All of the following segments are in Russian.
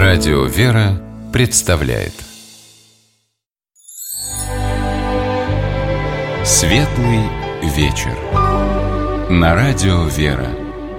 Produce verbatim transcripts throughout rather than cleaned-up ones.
Радио «Вера» представляет Светлый вечер на Радио «Вера».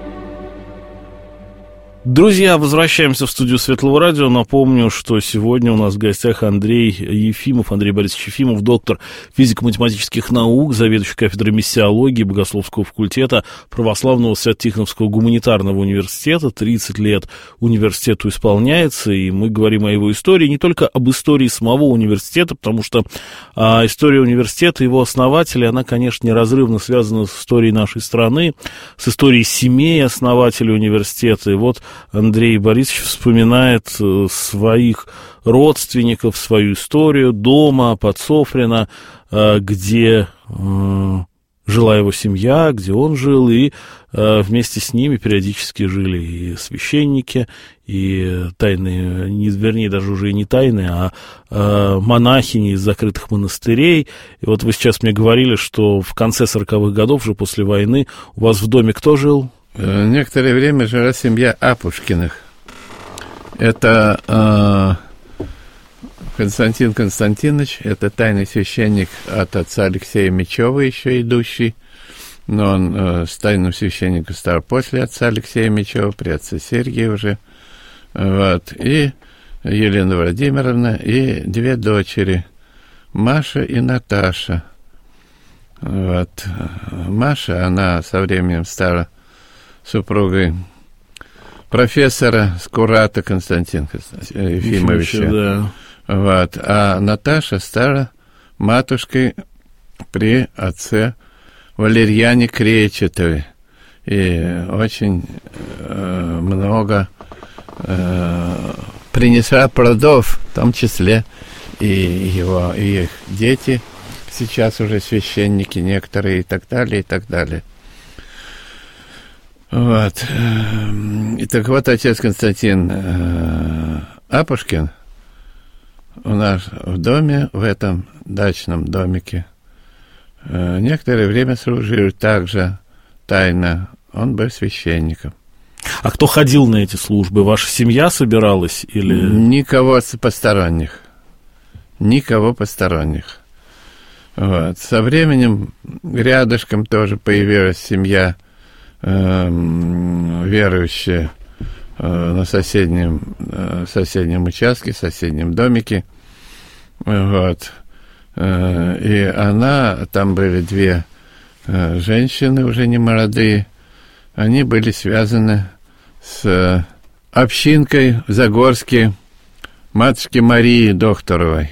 Друзья, возвращаемся в студию Светлого радио. Напомню, что сегодня у нас в гостях Андрей Ефимов, Андрей Борисович Ефимов, доктор физико-математических наук, заведующий кафедрой миссиологии Богословского факультета Православного Свято-Тихоновского гуманитарного университета. тридцать лет университету исполняется, и мы говорим о его истории, не только об истории самого университета, потому что а, история университета, его основателей, она, конечно, неразрывно связана с историей нашей страны, с историей семей основателей университета. И вот Андрей Борисович вспоминает своих родственников, свою историю дома под Софрино, где жила его семья, где он жил, и вместе с ними периодически жили и священники, и тайные, не, вернее, даже уже и не тайные, а монахини из закрытых монастырей. И вот вы сейчас мне говорили, что в конце сороковых годов, уже после войны, у вас в доме кто жил? Некоторое время жила семья Апушкиных. Это э, Константин Константинович, это тайный священник от отца Алексея Мечева, еще идущий, но он э, с тайным священником стал после отца Алексея Мечева, при отце Сергия уже. Вот. И Елена Владимировна, и две дочери, Маша и Наташа. Вот. Маша, она со временем стала супругой профессора Скурата Константина Ефимовича. Да. Вот. А Наташа стала матушкой при отце Валерьяне Кречетове. И очень э, много э, принесла плодов, в том числе и его, и их дети, сейчас уже священники некоторые, и так далее, и так далее. Вот. И так вот, отец Константин э, Апушкин у нас в доме, в этом дачном домике, э, некоторое время служил также тайно. Он был священником. А кто ходил на эти службы? Ваша семья собиралась или... Никого посторонних. Никого посторонних. Вот. Со временем рядышком тоже появилась семья верующие на соседнем, соседнем участке, соседнем домике. Вот. И она, там были две женщины, уже не молодые, они были связаны с общинкой в Загорске матушки Марии Докторовой.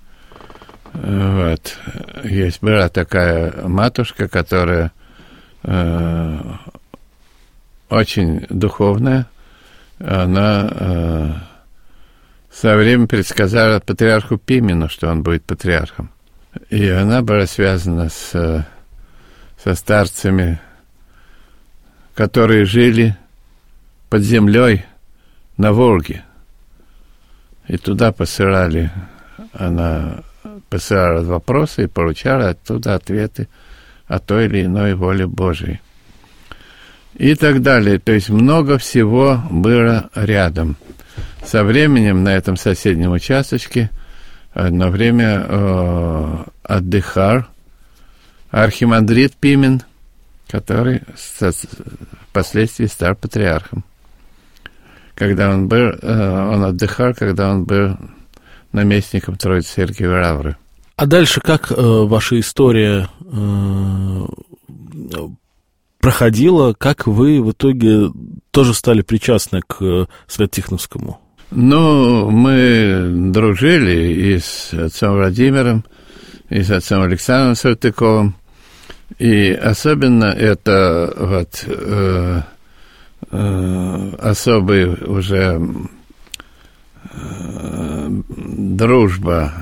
Вот. Есть, была такая матушка, которая Э, очень духовная. Она э, со временем предсказала патриарху Пимену, что он будет патриархом. И она была связана с, со старцами, которые жили под землей на Волге. И туда посылали, она посылала вопросы и получала оттуда ответы о той или иной воле Божией. И так далее. То есть много всего было рядом. Со временем на этом соседнем участочке одно время э, отдыхал архимандрит Пимен, который со, впоследствии стал патриархом. Когда он был, э, он отдыхал, когда он был наместником Троицы Сергиевой Лавры. А дальше как э, ваша история э, проходила, как вы в итоге тоже стали причастны к э, Свято-Тихоновскому? Ну, мы дружили и с отцом Владимиром, и с отцом Александром Салтыковым, и особенно это вот э, э, особый уже э, дружба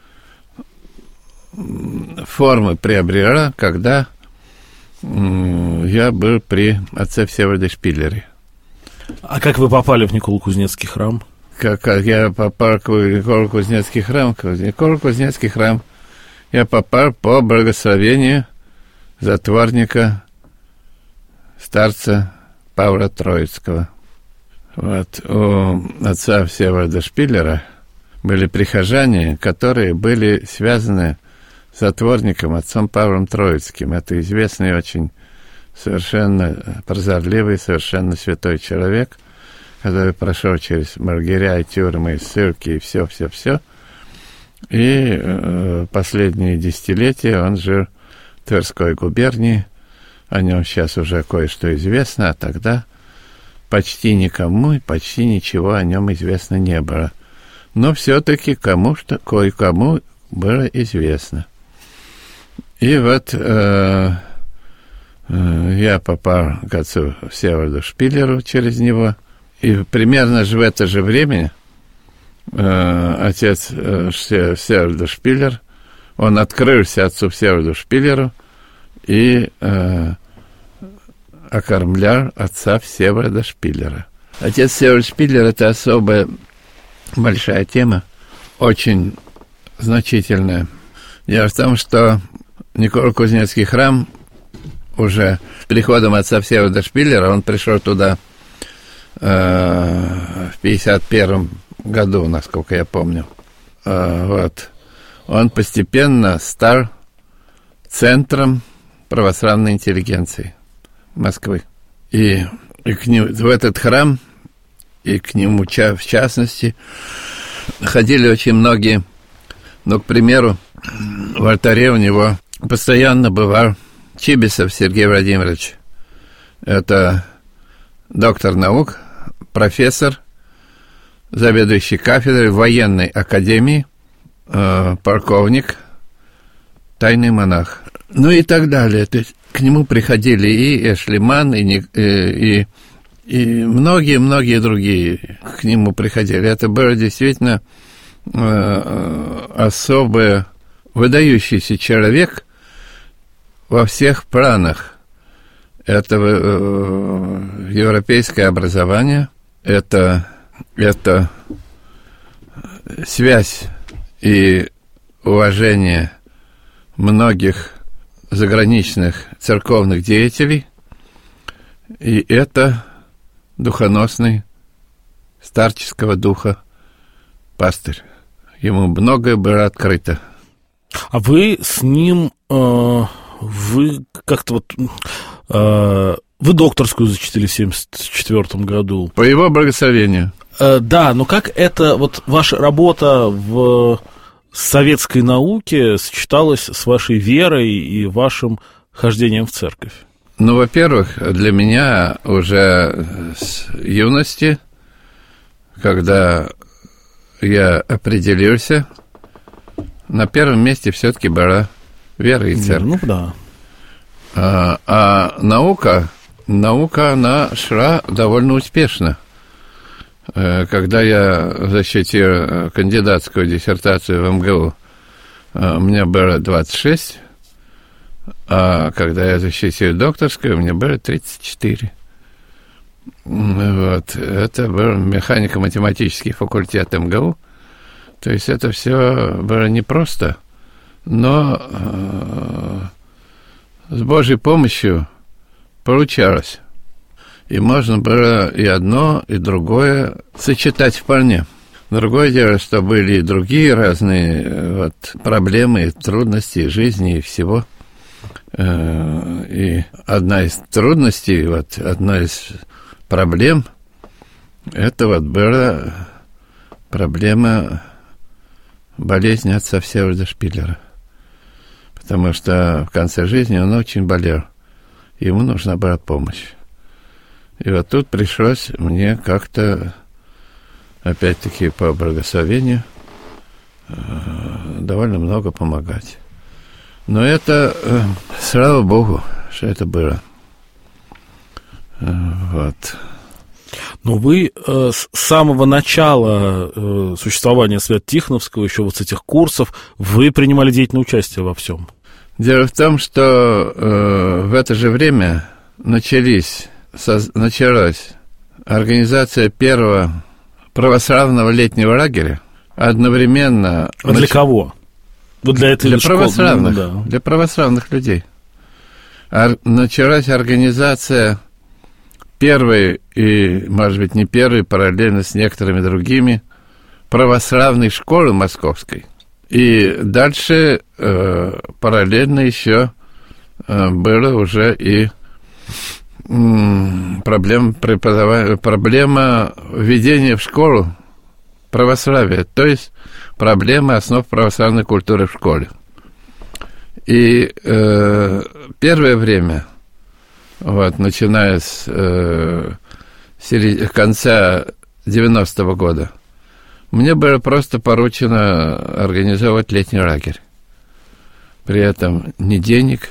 формы приобрела, когда м, я был при отце Всеволоде Шпиллере. А как вы попали в Николо-Кузнецкий храм? Как, как я попал в Николо-Кузнецкий храм? В Николо-Кузнецкий храм я попал по благословению затворника, старца Павла Троицкого. Вот, у отца Всеволода Шпиллера были прихожане, которые были связаны с затворником отцом Павлом Троицким. Это известный очень совершенно прозорливый, совершенно святой человек, который прошел через лагеря и тюрьмы, и ссылки, и все-все-все. И э, последние десятилетия он жил в Тверской губернии. О нем сейчас уже кое-что известно, а тогда почти никому и почти ничего о нем известно не было. Но все-таки кому-что, кое-кому было известно. И вот э, э, я попал к отцу Всеволоду Шпиллеру через него, и примерно же в это же время э, отец э, Всеволода Шпиллер, он открылся отцу Всеволоду Шпиллеру и э, окормлял отца Всеволода Шпиллера. Отец Всеволод Шпиллер – это особая большая тема, очень значительная. Дело в том, что Николо-Кузнецкий храм уже с приходом отца Всеволода Шпиллера, он пришел туда э, в пятьдесят первом году, насколько я помню. Э, вот. Он постепенно стал центром православной интеллигенции Москвы. И, и к нему, в этот храм, и к нему в частности, ходили очень многие. Ну, к примеру, в алтаре у него постоянно бывал Чибисов Сергей Владимирович. Это доктор наук, профессор, заведующий кафедрой военной академии, э, полковник, тайный монах. Ну и так далее. То есть к нему приходили и Эшлиман, и, и, и многие-многие другие к нему приходили. Это было действительно э, особый, выдающийся человек во всех планах. Это э, европейское образование, это, это связь и уважение многих заграничных церковных деятелей, и это духоносный, старческого духа пастырь. Ему многое было открыто. А вы с ним, э, вы как-то вот, э, вы докторскую защитили в семьдесят четвёртом году. По его благословению. Э, да, но как это, вот ваша работа в советской науке сочеталась с вашей верой и вашим хождением в церковь? Ну, во-первых, для меня уже с юности, когда я определился, на первом месте все-таки была вера и церковь. Ну, да. А, а наука, наука, она шла довольно успешно. Когда я защитил кандидатскую диссертацию в эм гэ у, у меня было двадцать шесть, а когда я защитил докторскую, у меня было тридцать четыре. Вот. Это был механико-математический факультет эм гэ у. То есть это все было непросто, но э, с Божьей помощью получалось. И можно было и одно, и другое сочетать вполне. Другое дело, что были и другие разные вот, проблемы, и трудности жизни и всего. И одна из трудностей, вот, одна из проблем, это вот была проблема болезни отца Всеволода Шпиллера. Потому что в конце жизни он очень болел. Ему нужна была помощь. И вот тут пришлось мне как-то, опять-таки, по благословению, довольно много помогать. Но это, слава Богу, что это было. Вот. Но вы э, с самого начала э, существования Свято-Тихоновского, еще вот с этих курсов, вы принимали деятельное участие во всем. Дело в том, что э, в это же время начались... началась организация первого православного летнего лагеря. Одновременно... А для нач... кого? Вот для этой для школы, православных, ну, да. для православных людей. Ор... Началась организация первый и, может быть, не первый, параллельно с некоторыми другими, православной школы московской. И дальше э, параллельно еще э, было уже и м, проблема, преподавания, проблема введения в школу православия, то есть проблема основ православной культуры в школе. И э, первое время, вот, начиная с э, серед... конца девяностого года, мне было просто поручено организовать летний лагерь. При этом ни денег,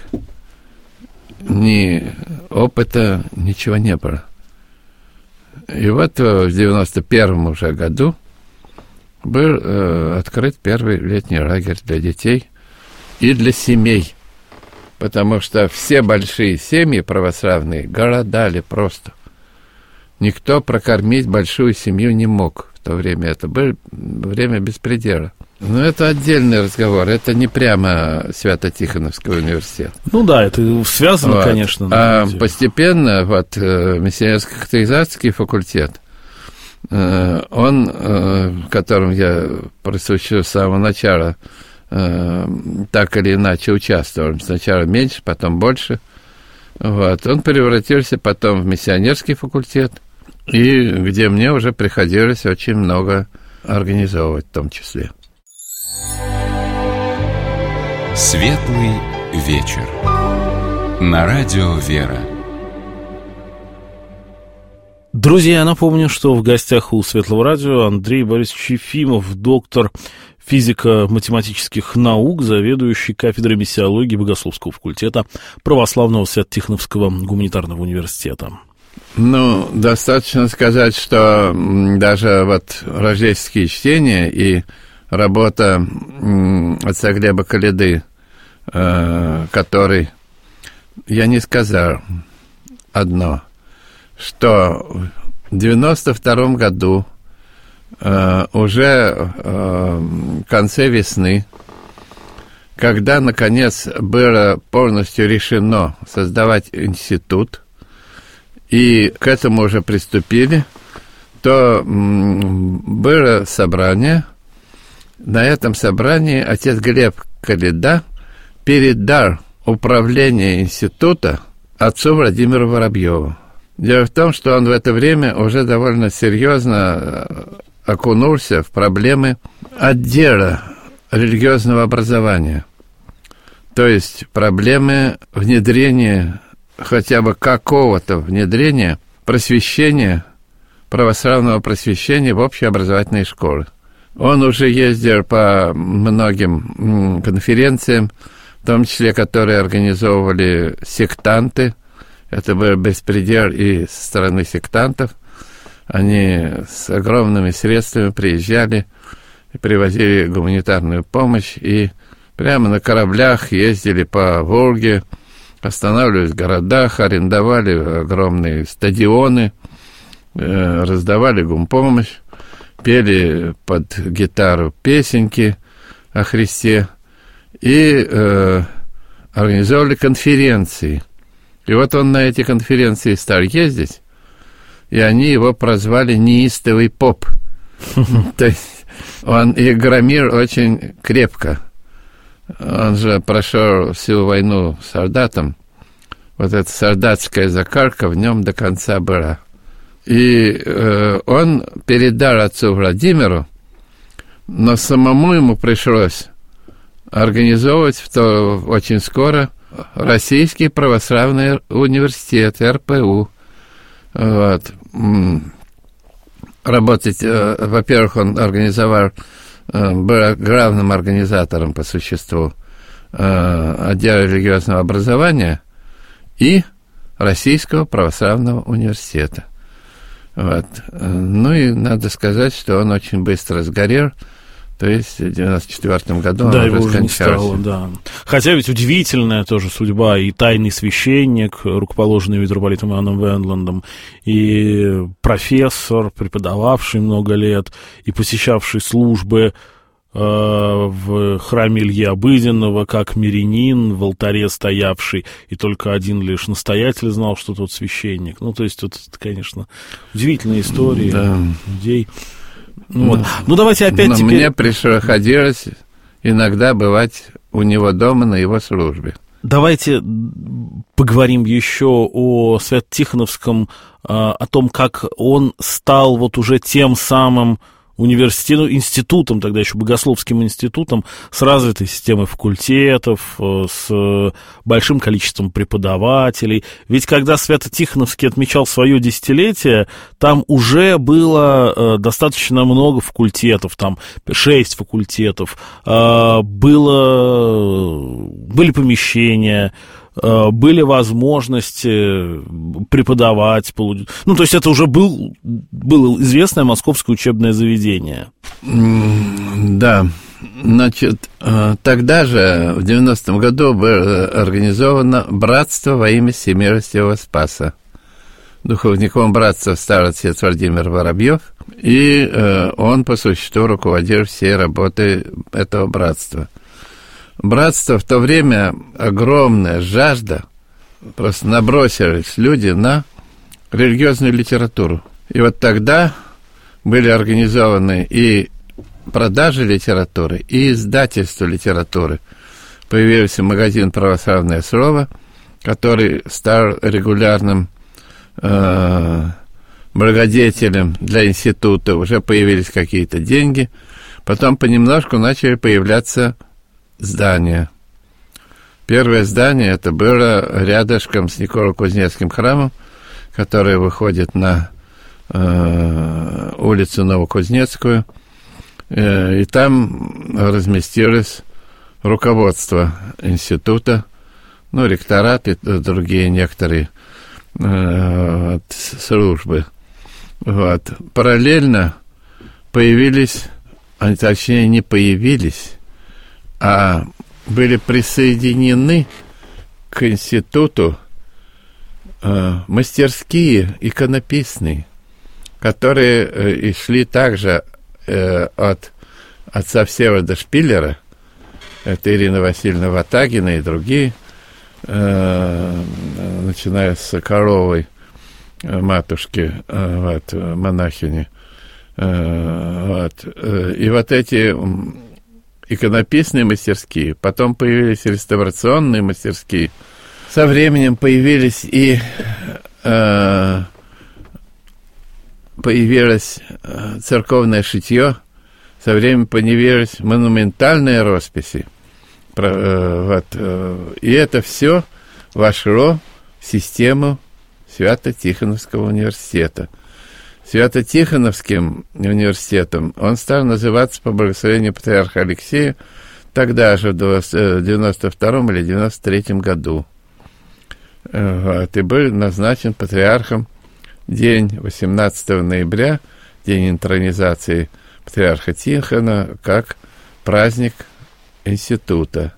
ни опыта, ничего не было. И вот в девяносто первом уже году был э, открыт первый летний лагерь для детей и для семей, потому что все большие семьи православные голодали просто. Никто прокормить большую семью не мог в то время. Это было время беспредела. Но это отдельный разговор. Это не прямо Свято-Тихоновский университет. Ну да, это связано, вот. Конечно. А да, постепенно вот миссионерско-катехизатский факультет, он, которым я присущу с самого начала, так или иначе участвовал. Сначала меньше, потом больше. Вот. Он превратился потом в миссионерский факультет, и где мне уже приходилось очень много организовывать в том числе. Светлый вечер. На радио «Вера». Друзья, я напомню, что в гостях у Светлого радио Андрей Борисович Ефимов, доктор физико-математических наук, заведующий кафедрой миссиологии Богословского факультета Православного Свято-Тихоновского гуманитарного университета. Ну, достаточно сказать, что даже вот рождественские чтения и работа отца Глеба Коляды, который, я не сказал одно, что в девяносто втором году, уже в конце весны, когда, наконец, было полностью решено создавать институт, и к этому уже приступили, то было собрание. На этом собрании отец Глеб Коляда передал управление института отцу Владимиру Воробьеву. Дело в том, что он в это время уже довольно серьезно окунулся в проблемы отдела религиозного образования, то есть проблемы внедрения, хотя бы какого-то внедрения просвещения, православного просвещения в общеобразовательные школы. Он уже ездил по многим конференциям, в том числе, которые организовывали сектанты. Это был беспредел и со стороны сектантов. Они с огромными средствами приезжали и привозили гуманитарную помощь, и прямо на кораблях ездили по Волге, останавливались в городах, арендовали огромные стадионы, э, раздавали гумпомощь, пели под гитару песенки о Христе и э, организовывали конференции. И вот он на эти конференции стал ездить, и они его прозвали «неистовый поп». То есть он их громил очень крепко. Он же прошел всю войну солдатом. Вот эта солдатская закалка в нем до конца была. И э, он передал отцу Владимиру, но самому ему пришлось организовывать в то, очень скоро Российский православный университет, эр пэ у. Вот. Работать, э, во-первых, он организовал, э, был главным организатором по существу э, отдела религиозного образования и Российского православного университета. Вот. Ну и надо сказать, что он очень быстро сгорел. То есть в девяносто четвёртом году да, он его уже не стало, да. Хотя ведь удивительная тоже судьба. И тайный священник, рукоположенный митрополитом Иоанном Вендландом, и профессор, преподававший много лет, и посещавший службы в храме Ильи Обыденного, как мирянин в алтаре стоявший, и только один лишь настоятель знал, что тот священник. Ну, то есть, вот, это, конечно, удивительные истории да. людей. Ну, вот. ну, давайте опять Но теперь... мне приходилось иногда бывать у него дома на его службе. Давайте поговорим еще о Свято-Тихоновском, о том, как он стал вот уже тем самым университетом, институтом, тогда еще Богословским институтом, с развитой системой факультетов, с большим количеством преподавателей. Ведь когда Свято-Тихоновский отмечал свое десятилетие, там уже было достаточно много факультетов, там шесть факультетов, было, были помещения, были возможности преподавать. Ну, то есть это уже был, было известное московское учебное заведение. Да. Значит, тогда же, в девяностом году, было организовано братство во имя Всемиростивого Спаса. Духовником братства стал отец Владимир Воробьев, и он по существу руководил всей работой этого братства. Братство в то время огромная жажда, просто набросились люди на религиозную литературу. И вот тогда были организованы и продажи литературы, и издательство литературы. Появился магазин «Православное слово», который стал регулярным э, благодетелем для института. Уже появились какие-то деньги. Потом понемножку начали появляться здание. Первое здание это было рядышком с Николо-Кузнецким храмом, который выходит на э, улицу Новокузнецкую, э, и там разместилось руководство института, ну, ректорат и другие некоторые э, вот, службы. Вот. Параллельно появились, они точнее не появились, а были присоединены к институту э, мастерские иконописные, которые э, и шли также э, от отца Всеволода Шпиллера, это Ирина Васильевна Ватагина и другие, э, начиная с Соколовой, э, матушки, э, вот, монахини. Э, вот, э, и вот эти иконописные мастерские, потом появились реставрационные мастерские. Со временем появились и э, появилось э, церковное шитье, со временем появились монументальные росписи. Про, э, вот, э, и это все вошло в систему Свято-Тихоновского университета. Свято-Тихоновским университетом он стал называться по благословению патриарха Алексея тогда же, в девяносто втором или девяносто третьем году. Вот, и был назначен патриархом день восемнадцатого ноября, день интронизации патриарха Тихона, как праздник института.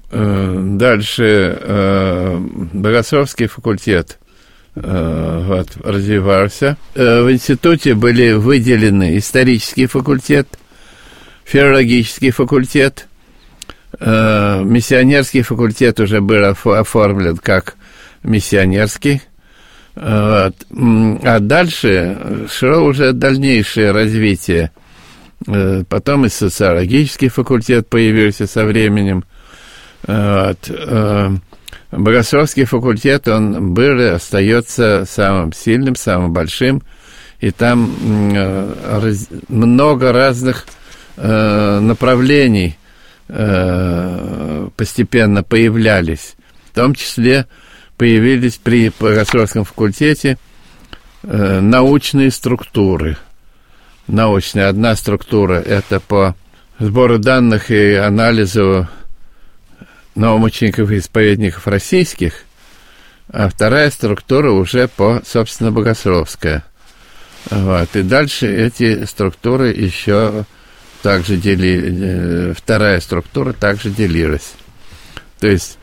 Дальше Богословский факультет вот, развивался. В институте были выделены исторический факультет, филологический факультет, миссионерский факультет уже был оформлен как миссионерский. Вот. А дальше шло уже дальнейшее развитие. Потом и социологический факультет появился со временем. Вот. Богословский факультет, он был и остается самым сильным, самым большим, и там э, раз, много разных э, направлений э, постепенно появлялись. В том числе появились при Богословском факультете э, научные структуры. Научная одна структура – это по сбору данных и анализу новомучеников и исповедников российских, а вторая структура уже по, собственно, богословская. Вот. И дальше эти структуры еще также делили, вторая структура также делилась. То есть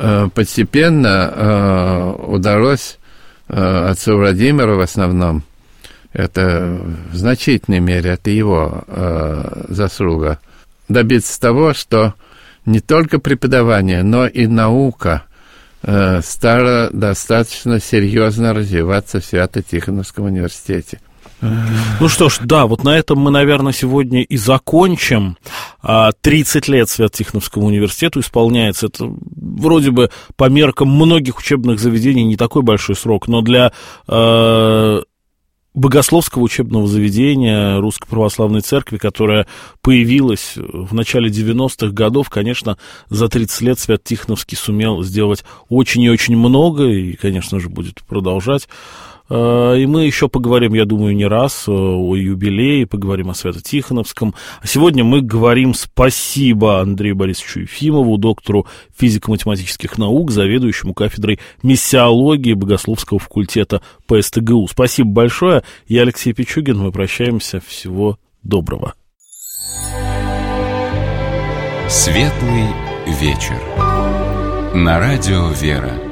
постепенно удалось отцу Владимиру в основном, это в значительной мере, это его заслуга, добиться того, что не только преподавание, но и наука э, стала достаточно серьезно развиваться в Свято-Тихоновском университете. Ну что ж, да, вот на этом мы, наверное, сегодня и закончим. тридцать лет Свято-Тихоновскому университету исполняется. Это вроде бы по меркам многих учебных заведений не такой большой срок, но для э, богословского учебного заведения Русской Православной Церкви, которая появилась в начале девяностых годов, конечно, за тридцать лет Свято-Тихоновский сумел сделать очень и очень много, и, конечно же, будет продолжать. И мы еще поговорим, я думаю, не раз о юбилее, поговорим о Свято-Тихоновском. А сегодня мы говорим спасибо Андрею Борисовичу Ефимову, доктору физико-математических наук, заведующему кафедрой миссиологии Богословского факультета ПСТГУ. Спасибо большое. Я Алексей Пичугин. Мы прощаемся. Всего доброго. Светлый вечер. На радио «Вера».